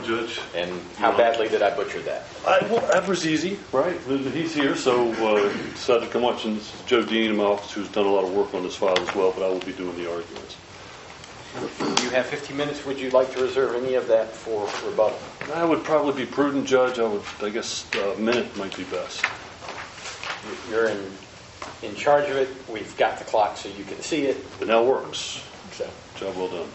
Judge. And how badly did I butcher that? Well, Abrazizi, right? He's here, so decided to come watch. And this is Joe Dean in my office, who's done a lot of work on this file as well, but I will be doing the arguments. You have 15 minutes. Would you like to reserve any of that for rebuttal? That would probably be prudent, Judge. I guess a minute might be best. You're in charge of it. We've got the clock so you can see it. It now works. So, Job well done.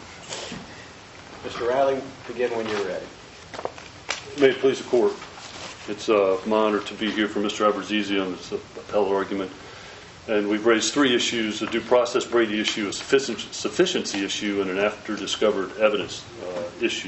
Mr. Riley, begin when you're ready. May it please the Court. It's my honor to be here for Mr. Abrazizi on this appellate argument. And we've raised three issues: a due process Brady issue, a sufficiency issue, and an after-discovered evidence issue.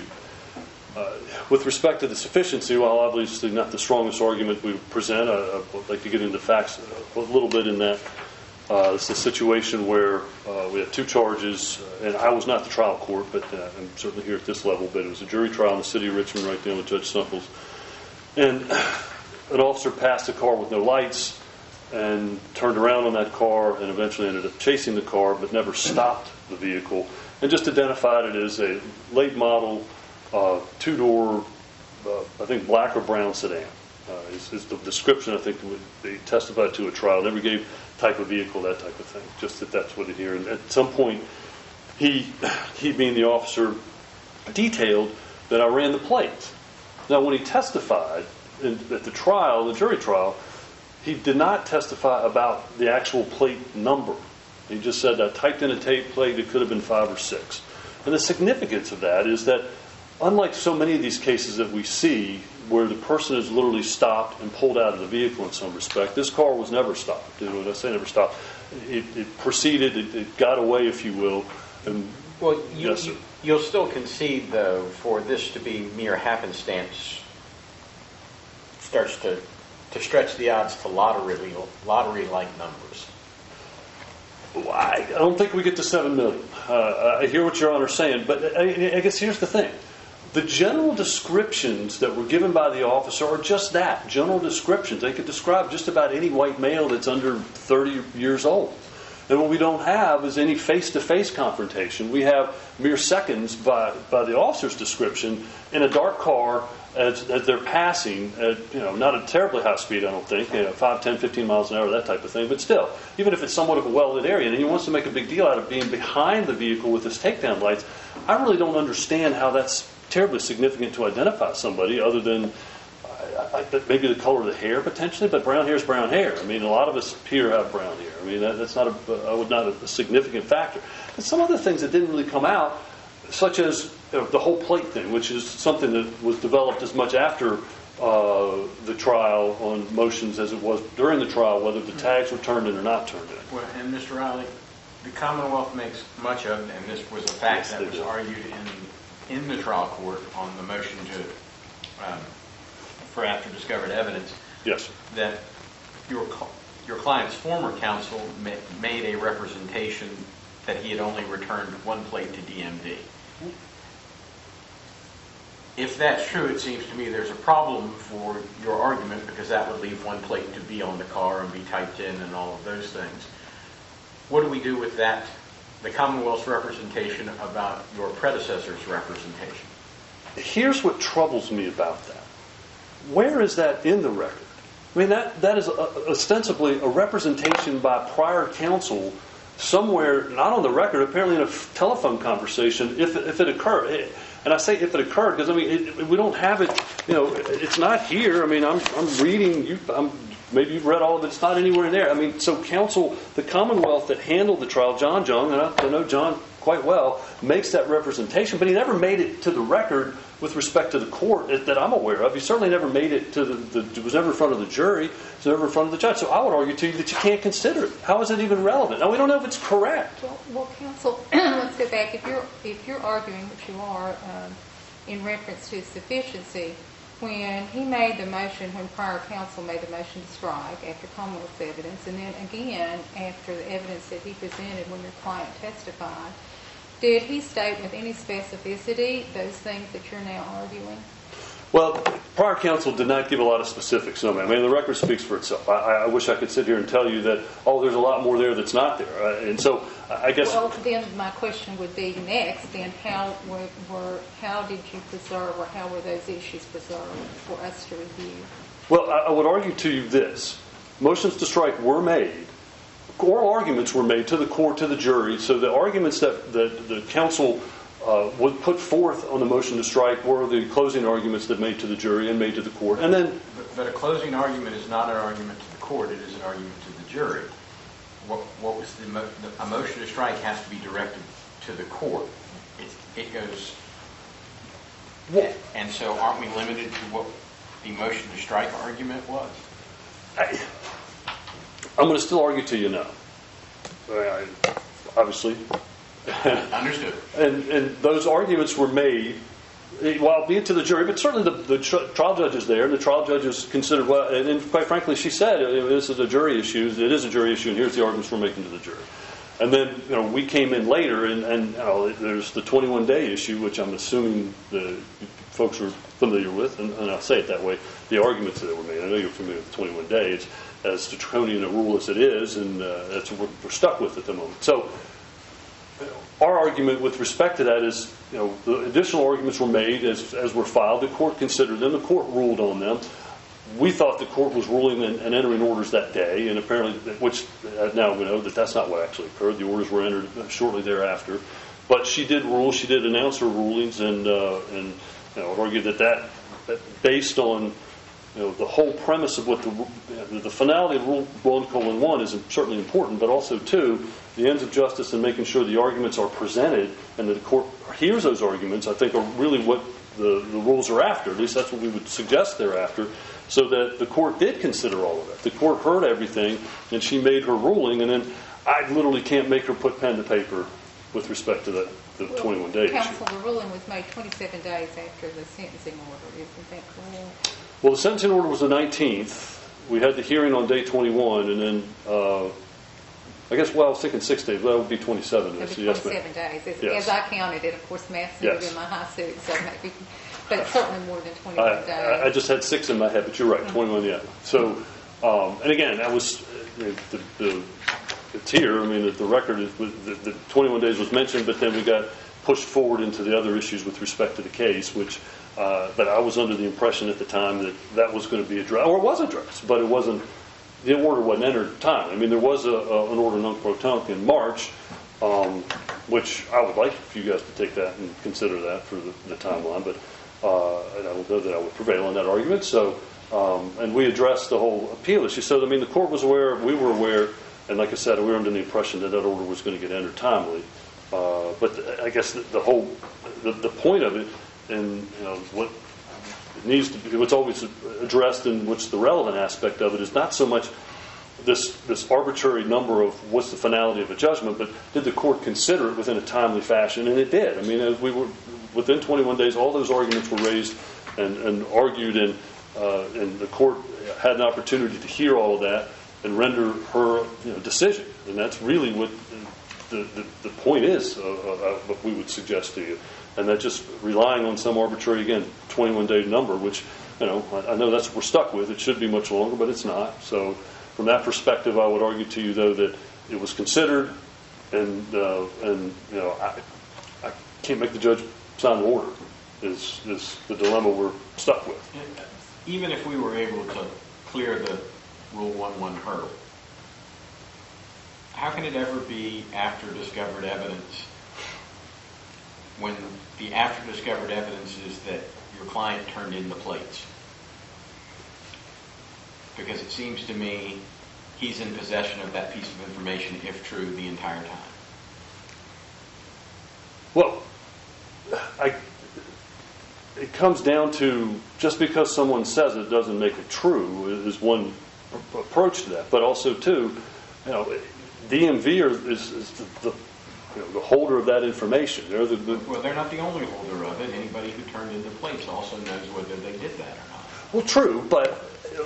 With respect to the sufficiency, while obviously not the strongest argument we present, I would like to get into facts a little bit in that. It's a situation where we have two charges, and I was not the trial court, but I'm certainly here at this level, but it was a jury trial in the city of Richmond right there with Judge Snuffles. And an officer passed a car with no lights and turned around on that car and eventually ended up chasing the car, but never stopped the vehicle, and just identified it as a late model, two-door, I think black or brown sedan. Is the description I think they testified to a trial. Never gave type of vehicle, that type of thing. Just that's what it here. And at some point, he being the officer, detailed that I ran the plate. Now, when he testified at the trial, the jury trial, he did not testify about the actual plate number. He just said I typed in a tape plate. It could have been 5 or 6. And the significance of that is that, unlike so many of these cases that we see where the person is literally stopped and pulled out of the vehicle in some respect, this car was never stopped. When I say never stopped, it proceeded, it got away, if you will. And well, you'll still concede, though, for this to be mere happenstance starts to stretch the odds to lottery-like numbers. I don't think we get to 7 million. I hear what Your Honor's saying, but I guess here's the thing. The general descriptions that were given by the officer are just that, general descriptions. They could describe just about any white male that's under 30 years old. And what we don't have is any face-to-face confrontation. We have mere seconds by the officer's description in a dark car as they're passing at, not a terribly high speed, I don't think, 5, 10, 15 miles an hour, that type of thing. But still, even if it's somewhat of a well-lit area, and he wants to make a big deal out of being behind the vehicle with his takedown lights, I really don't understand how that's terribly significant to identify somebody other than maybe the color of the hair potentially, but brown hair is brown hair. I mean, a lot of us here have brown hair. I mean, that's not a significant factor. And some other things that didn't really come out, such as the whole plate thing, which is something that was developed as much after the trial on motions as it was during the trial, whether the tags were turned in or not turned in. Well, and Mr. Riley, the Commonwealth makes much of, and this was a fact that was argued in the trial court on the motion for after discovered evidence. Yes, sir. That your client's former counsel made a representation that he had only returned one plate to DMV. If that's true, it seems to me there's a problem for your argument, because that would leave one plate to be on the car and be typed in and all of those things. What do we do with that, the Commonwealth's representation about your predecessor's representation? Here's what troubles me about that. Where is that in the record? I mean, that is ostensibly a representation by prior counsel somewhere, not on the record, apparently in a telephone conversation, if it occurred. And I say if it occurred because, I mean, we don't have it, it's not here. I mean, I'm reading, maybe you've read all of it, it's not anywhere in there. I mean, so counsel, the Commonwealth that handled the trial, John Jung, and I know John quite well, makes that representation, but he never made it to the record with respect to the court that I'm aware of. He certainly never made it to it was never in front of the jury, it was never in front of the judge. So I would argue to you that you can't consider it. How is it even relevant? Now, we don't know if it's correct. Well, counsel, let's go back. If you're arguing, which you are, in reference to sufficiency, when he made the motion, when prior counsel made the motion to strike after Commonwealth's evidence, and then again after the evidence that he presented when your client testified, did he state with any specificity those things that you're now arguing? Well, prior counsel did not give a lot of specifics on that. I mean, the record speaks for itself. I wish I could sit here and tell you that, there's a lot more there that's not there. And so I guess... Well, then my question would be next, then how did you preserve, or how were those issues preserved for us to review? Well, I would argue to you this. Motions to strike were made. Oral arguments were made to the court, to the jury, so the arguments that the counsel would put forth on the motion to strike were the closing arguments that made to the jury and made to the court. And then... But a closing argument is not an argument to the court, it is an argument to the jury. What was a motion to strike has to be directed to the court. It goes... And so aren't we limited to what the motion to strike argument was? I'm going to still argue to you no. Obviously. Understood. And those arguments were made, well, be it to the jury, but certainly the trial judge is there, and the trial judges considered, well, and quite frankly, she said, this is a jury issue, it is a jury issue, and here's the arguments we're making to the jury. And then, we came in later, and there's the 21-day issue, which I'm assuming the folks are familiar with, and I'll say it that way, the arguments that were made. I know you're familiar with the 21 days, as draconian a rule as it is, and that's what we're stuck with at the moment. So, our argument with respect to that is, the additional arguments were made as were filed. The court considered them. The court ruled on them. We thought the court was ruling and entering orders that day, and apparently, which now we know that that's not what actually occurred. The orders were entered shortly thereafter. But she did rule. She did announce her rulings, and I would argue that based on the whole premise of what the finality of Rule 1:1 is certainly important, but also, too, the ends of justice and making sure the arguments are presented and that the court hears those arguments, I think, are really what the rules are after. At least that's what we would suggest they're after, so that the court did consider all of that. The court heard everything, and she made her ruling, and then I literally can't make her put pen to paper with respect to the 21-day issue. Counsel, the ruling was made 27 days after the sentencing order. Isn't that correct? Well, the sentencing order was the 19th. We had the hearing on day 21, and then, I guess, I was thinking 6 days, but that would be 27 days. It would be 27 days. Yes. As I counted it, of course, math's never been my high suit, so maybe, but it's certainly more than 21 days. I just had 6 in my head, but you're right, 21, yeah. So, and again, that was, it's here, the record is, the 21 days was mentioned, but then we got pushed forward into the other issues with respect to the case, which, but I was under the impression at the time that was going to be addressed, or it was addressed, but it wasn't, the order wasn't entered timely. There was an order non-protonc in March, which I would like for you guys to take that and consider that for the timeline, but and I don't know that I would prevail on that argument. So, and we addressed the whole appeal issue. So, the court was aware, we were aware, and like I said, we were under the impression that order was going to get entered timely. But I guess the whole, the point of it, and what needs to be, what's always addressed, and what's the relevant aspect of it, is not so much this arbitrary number of what's the finality of a judgment, but did the court consider it within a timely fashion? And it did. As we were within 21 days, all those arguments were raised and argued, and the court had an opportunity to hear all of that and render her decision. And that's really what the point is of what we would suggest to you. And that just relying on some arbitrary, again, 21-day number, which, I know that's what we're stuck with. It should be much longer, but it's not. So from that perspective, I would argue to you, though, that it was considered, and I can't make the judge sign the order, is the dilemma we're stuck with. Even if we were able to clear the Rule 1:1 hurdle, how can it ever be after discovered evidence when the after discovered evidence is that your client turned in the plates? Because it seems to me he's in possession of that piece of information, if true, the entire time. Well, it comes down to, just because someone says it doesn't make it true, is one approach to that. But also, too, DMV is the holder of that information. Well, they're not the only holder of it. Anybody who turned in the plates also knows whether they did that or not. Well, true, but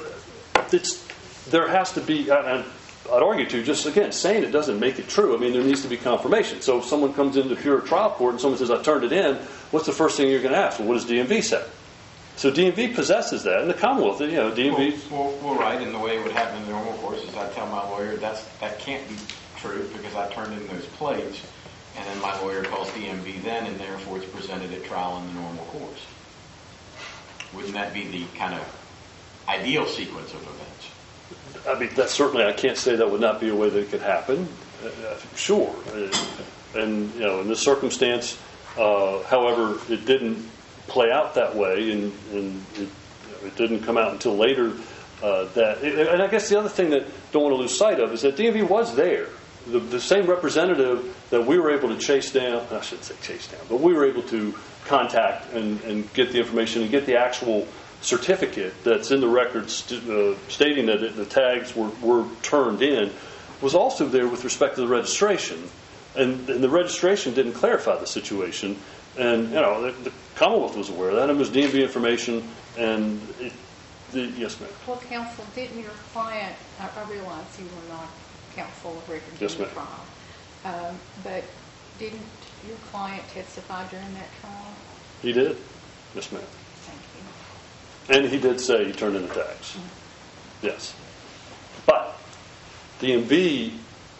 there has to be, and I'd argue to, just again, saying it doesn't make it true. There needs to be confirmation. So if someone comes into pure trial court and someone says, I turned it in, what's the first thing you're going to ask? Well, what does DMV say? So DMV possesses that, and the Commonwealth, DMV... Well, right, and the way it would happen in the normal course is I tell my lawyer that can't be true because I turned in those plates, and then my lawyer calls DMV then, and therefore it's presented at trial in the normal course. Wouldn't that be the kind of ideal sequence of events? I mean, that's certainly, I can't say that would not be a way that it could happen. Sure. And, you know, in this circumstance, however, it didn't play out that way, and it didn't come out until later. And I guess the other thing that don't want to lose sight of is that DMV was there. The same representative that we were able to chase down, I shouldn't say chase down, but we were able to contact and get the information and get the actual certificate that's in the records stating that the tags were turned in, was also there with respect to the registration. And the registration didn't clarify the situation. And, you know, the Commonwealth was aware of that. It was DMV information. And, yes, ma'am. Well, counsel, didn't your client, I realize you were not counsel of record Yes, in the ma'am. trial, but didn't your client testify during that trial? He did. Yes, ma'am. Thank you. And he did say he turned in the tags. Yes. But DMV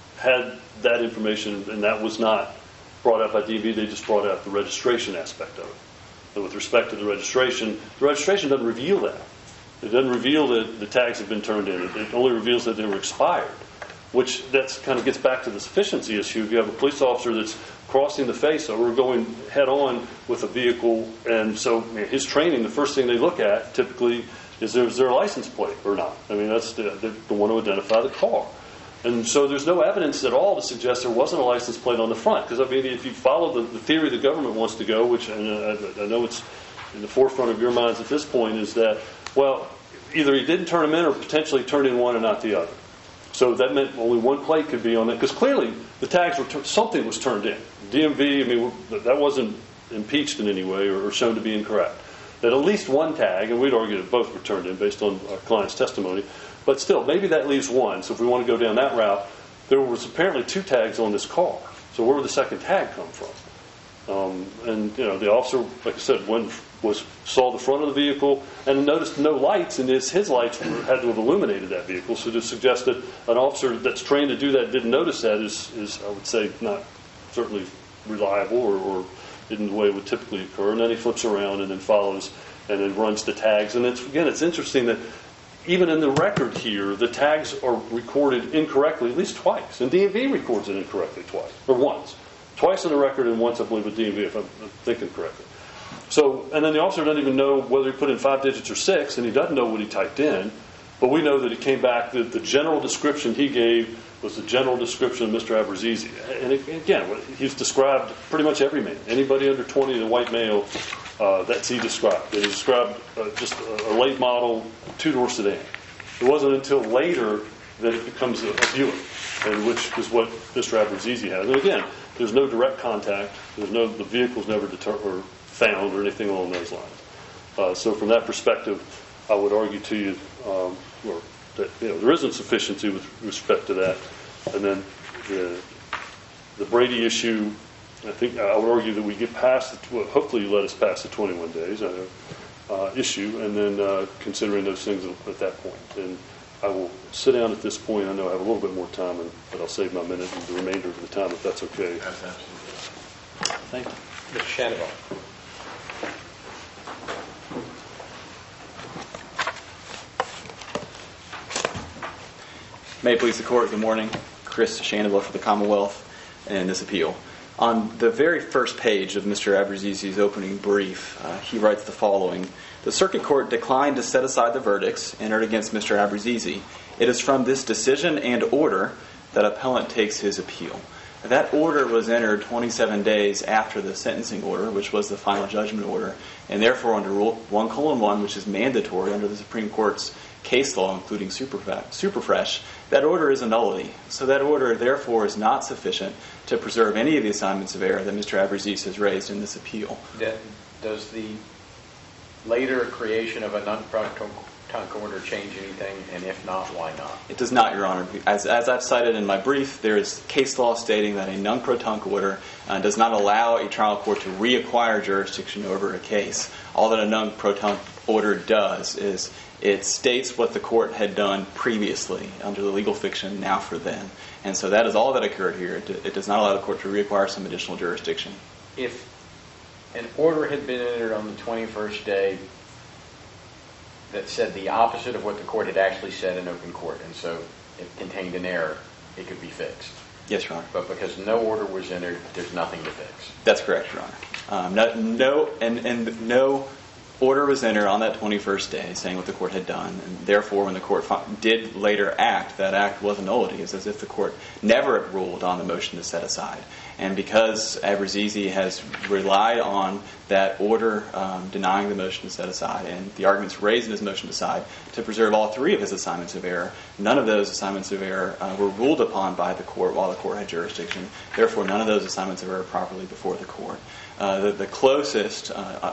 had that information, and that was not brought up by DMV. They just brought out the registration aspect of it. And with respect to the registration doesn't reveal that. It doesn't reveal that the tags have been turned in. It only reveals that they were expired, which that's kind of gets back to the sufficiency issue. If you have a police officer that's crossing the face or going head on with a vehicle, and so his training, the first thing they look at typically is there a license plate or not? I mean, that's the one to identify the car. And so there's no evidence at all to suggest there wasn't a license plate on the front. Because, I mean, if you follow the theory the government wants to go, which and I know it's in the forefront of your minds at this point, is that, well, either he didn't turn them in or potentially turned in one and not the other. So that meant only one plate could be on it. Because clearly the tags were something was turned in. DMV, I mean, that wasn't impeached in any way or shown to be incorrect. That at least one tag, and we'd argue that both were turned in based on our client's testimony, but still, maybe that leaves one. So if we want to go down that route, there was apparently 2 tags on this car. So where would the second tag come from? And, you know, the officer, like I said, saw the front of the vehicle and noticed no lights, and his lights had to have illuminated that vehicle. So to suggest that an officer that's trained to do that didn't notice that is I would say, not certainly reliable or in the way it would typically occur. And then he flips around and then follows and then runs the tags. And it's interesting that even in the record here, the tags are recorded incorrectly at least twice. And DMV records it incorrectly twice, or once. Twice in the record and once, I believe, with DMV, if I'm thinking correctly. So, and then the officer doesn't even know whether he put in 5 digits or 6, and he doesn't know what he typed in. But we know that it came back that the general description he gave was the general description of Mr. Abrazizi. And again, he's described pretty much every man. Anybody under 20, the white male, that's he described. And he described just a late model 2-door sedan. It wasn't until later that it becomes a Buick, and which is what Mr. Abrazizi has. And again, there's no direct contact. The vehicle's never found or anything along those lines. So from that perspective, I would argue to you that there isn't sufficiency with respect to that. And then the Brady issue, I think I would argue that we get past hopefully you let us pass the 21 days issue, and then considering those things at that point. And I will sit down at this point. I know I have a little bit more time, but I'll save my minute and the remainder of the time if that's okay. That's absolutely. Thank you. Mr. Shadowell. May it please the Court, good morning. Chris Shandaba for the Commonwealth in this appeal. On the very first page of Mr. Abrazizi's opening brief, he writes the following. The Circuit Court declined to set aside the verdicts entered against Mr. Abrazizi. It is from this decision and order that appellant takes his appeal. That order was entered 27 days after the sentencing order, which was the final judgment order, and therefore under Rule 1:1, which is mandatory under the Supreme Court's case law, including Superfresh, that order is a nullity. So that order, therefore, is not sufficient to preserve any of the assignments of error that Mr. Abrazizi has raised in this appeal. Does the later creation of a non-proton order change anything? And if not, why not? It does not, Your Honor. As I've cited in my brief, there is case law stating that a non-proton order does not allow a trial court to reacquire jurisdiction over a case. All that a non-proton order does is it states what the court had done previously under the legal fiction now for then. And so that is all that occurred here. It does not allow the court to reacquire some additional jurisdiction. If an order had been entered on the 21st day that said the opposite of what the court had actually said in open court, and so it contained an error, it could be fixed. Yes, Your Honor. But because no order was entered, there's nothing to fix. That's correct, Your Honor. No order was entered on that 21st day saying what the court had done, and therefore when the court did later act, that act was a nullity. It's as if the court never ruled on the motion to set aside. And because Abrazizi has relied on that order denying the motion to set aside and the arguments raised in his motion to decide to preserve all three of his assignments of error, none of those assignments of error were ruled upon by the court while the court had jurisdiction. Therefore, none of those assignments of error are properly before the court. The closest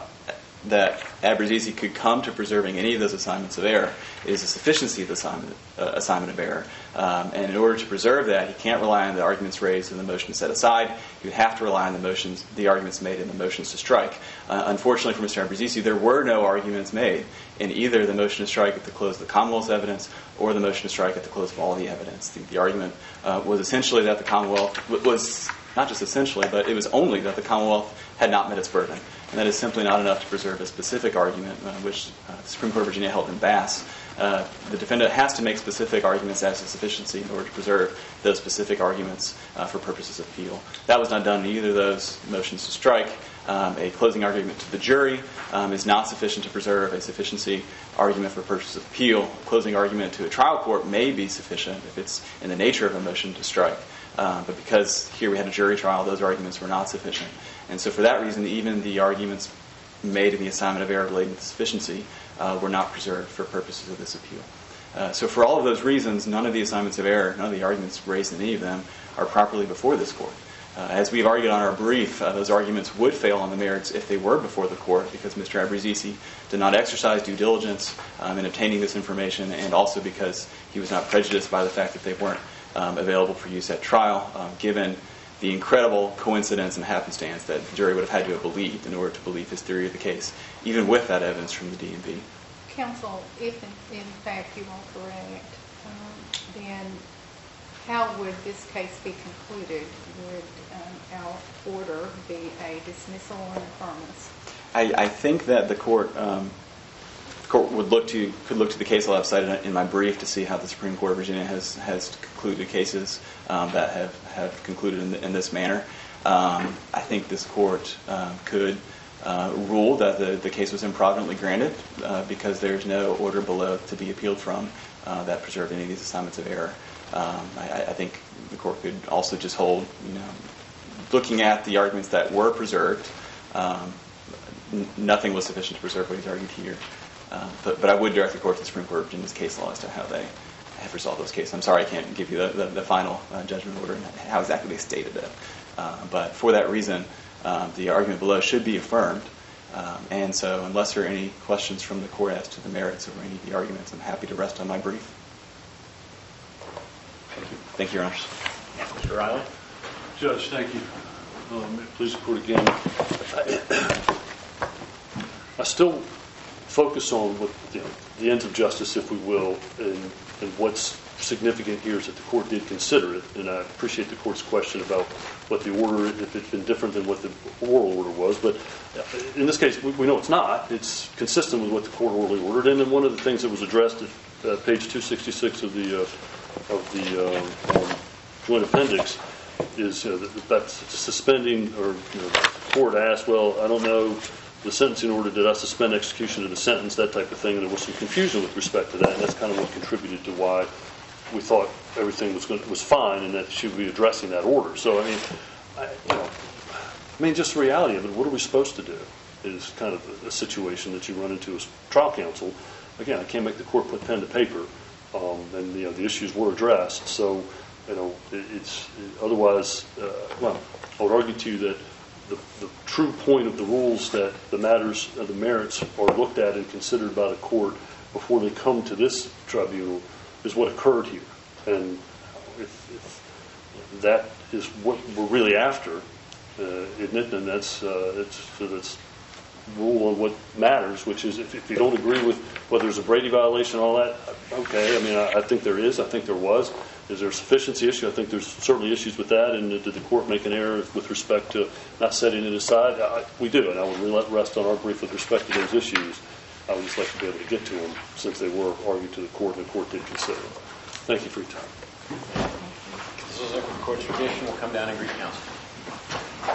that Abrazizi could come to preserving any of those assignments of error is a sufficiency of the assignment of error. And in order to preserve that, he can't rely on the arguments raised in the motion to set aside. You have to rely on the arguments made in the motions to strike. Unfortunately for Mr. Abrazizi, there were no arguments made in either the motion to strike at the close of the Commonwealth's evidence or the motion to strike at the close of all the evidence. The argument was essentially that the Commonwealth was, not just essentially, but it was only that the Commonwealth had not met its burden. And that is simply not enough to preserve a specific argument, which the Supreme Court of Virginia held in Bass. The defendant has to make specific arguments as to sufficiency in order to preserve those specific arguments for purposes of appeal. That was not done in either of those motions to strike. A closing argument to the jury is not sufficient to preserve a sufficiency argument for purposes of appeal. A closing argument to a trial court may be sufficient if it's in the nature of a motion to strike. But because here we had a jury trial, those arguments were not sufficient. And so for that reason, even the arguments made in the assignment of error relating to sufficiency were not preserved for purposes of this appeal. So for all of those reasons, none of the assignments of error, none of the arguments raised in any of them are properly before this court. As we've argued on our brief, those arguments would fail on the merits if they were before the court because Mr. Abrazizi did not exercise due diligence in obtaining this information, and also because he was not prejudiced by the fact that they weren't available for use at trial, given the incredible coincidence and happenstance that the jury would have had to have believed in order to believe his theory of the case, even with that evidence from the DMV. Counsel, if in fact you are correct, then how would this case be concluded? Would our order be a dismissal or an affirmance? I think that the court could look to the case law I've cited in my brief to see how the Supreme Court of Virginia has concluded cases that have concluded in this manner. I think this court could rule that the case was improvidently granted because there's no order below to be appealed from that preserved any of these assignments of error. I think the court could also just hold, looking at the arguments that were preserved, nothing was sufficient to preserve what he's argued here. But I would direct the court to the Supreme Court of Virginia's case law as to how they have resolved those cases. I'm sorry I can't give you the final judgment order and how exactly they stated it. But for that reason, the argument below should be affirmed. And so unless there are any questions from the court as to the merits of any of the arguments, I'm happy to rest on my brief. Thank you, Your Honors. Mr. Riley? Judge, thank you. Please report again. I still focus on what the ends of justice, if we will, and what's significant here is that the court did consider it, and I appreciate the court's question about what the order, if it's been different than what the oral order was, but in this case, we know it's not. It's consistent with what the court orally ordered, and then one of the things that was addressed at page 266 of the joint appendix is that's suspending, or the court asked, well, I don't know, the sentencing order, did I suspend execution of the sentence, that type of thing, and there was some confusion with respect to that, and that's kind of what contributed to why we thought everything was fine and that she would be addressing that order. So, just the reality of it, what are we supposed to do is kind of a situation that you run into as trial counsel. Again, I can't make the court put pen to paper, and the issues were addressed. So, it's otherwise, I would argue to you that the true point of the rules that the matters of the merits are looked at and considered by the court before they come to this tribunal is what occurred here. And if that is what we're really after, isn't it? And that's rule on what matters, which is if you don't agree with whether there's a Brady violation and all that, okay. I mean, I think there is. I think there was. Is there a sufficiency issue? I think there's certainly issues with that. And did the court make an error with respect to not setting it aside? We do, and I would rest on our brief with respect to those issues. I would just like to be able to get to them since they were argued to the court and the court did consider them. Thank you for your time. This is a court tradition. We'll come down and greet counsel.